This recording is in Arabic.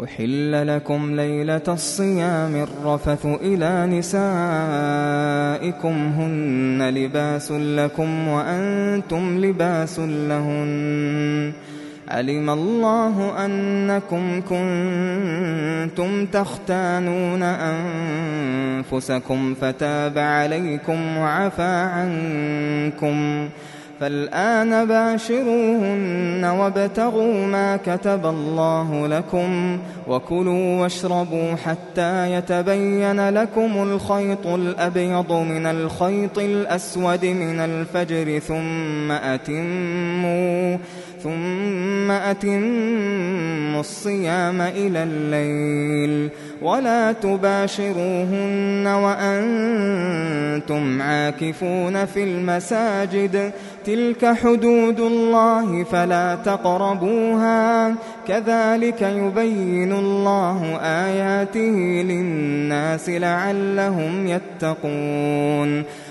أحل لكم ليلة الصيام الرفث إلى نسائكم هن لباس لكم وأنتم لباس لهن علم الله أنكم كنتم تختانون أنفسكم فتاب عليكم وعفى عنكم فالآن باشروهن وابتغوا ما كتب الله لكم وكلوا واشربوا حتى يتبين لكم الخيط الأبيض من الخيط الأسود من الفجر ثم أتموا الصيام إلى الليل ولا تباشروهن وأنتم عاكفون في المساجد تلك حدود الله فلا تقربوها كذلك يبين الله آياته للناس لعلهم يتقون